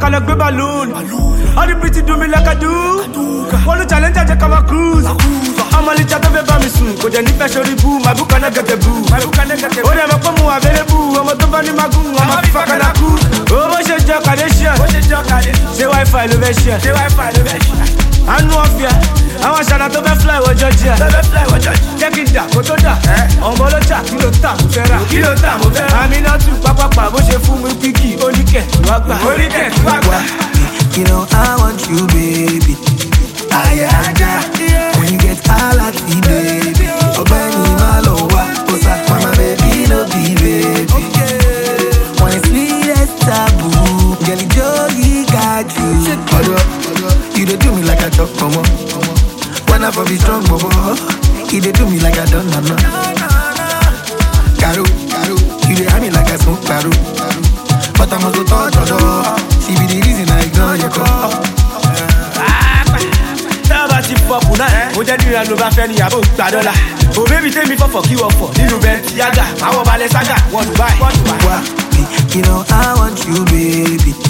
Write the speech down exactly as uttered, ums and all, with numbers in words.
ká lọ gbé balloon. All the pretty do me like I do. Wọ́n ló challenge àjẹ́ ká máa cruise. Ọmọ lè jẹ́ tó fẹ́ bá mi sùn. Kò jẹ́ nífẹ̀ẹ́ sórí bú. My book cannot get a boo. Ó dẹ̀ mọ̀ pé mo available. Ọmọ tó bá ní magun. Ọmọ fífa kan náà kú. Owó ṣe jọ Kardashian. Ṣé wifi ló fẹ́ ṣe? Àánú ọ̀fíà. Àwọn aṣáná tó fẹ́ fly wọ Georgia. Jẹ́ kí n dà kó tó dà. Ọmọ ọlọ́jà kí ló tà mo fẹ́ rà. Kí ló tà mo fẹ́ rà. Àmì náà tún pápápá bó ṣe fún mi píkì. Oníkẹ̀ wá gbà. Oníkẹ̀ wá gbà. You know I want you, baby. Aye, aja. When you get all at me, baby. Obeni malowa, osa, mama baby, no be baby. When it's sweet as taboo, girl, Joey got you. Although, you dey do me like a chop mama. When I for be strong, mama. You dey do me like I don't know. Caro, caro, you dey have me like a smoke caro. But I'm also touch her. She be the reason I ignore your call. Tábà ti fọ̀pù náà, mo jẹ́ níra ló bá fẹ́ ní àbò gbà dọ́là. Ò bébí tèmi fọ̀fọ̀ kí wọ́n fọ̀ nínú bẹ́ẹ̀ yága. Àwọn balẹ̀ ságà, wọ́n Dubai. Wá, you know I want you, baby.